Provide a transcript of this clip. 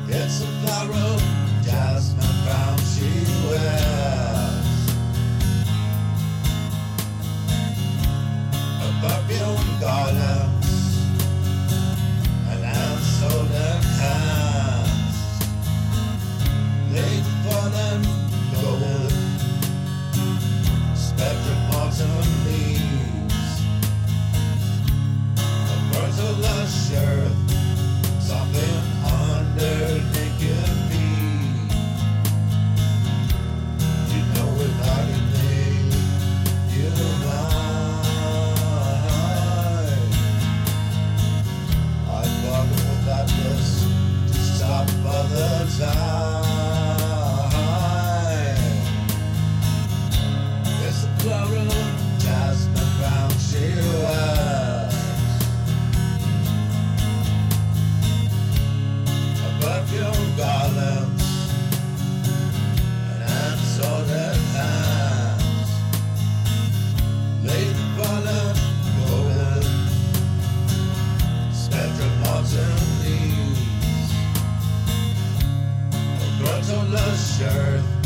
It's a floral jasmine crown she wears, a perfume garlands and hand-soiled hands, late fallen gold, spectrum autumn leaves, a fertile earth, something under naked feet. You know without a name, you're mine. I'd walk with that list to stop other time. It's a floral jasmine crown she wears, perfume garlands and hand-soiled hands, late fallen golden, spectrum autumn leaves, a grotto lush earth,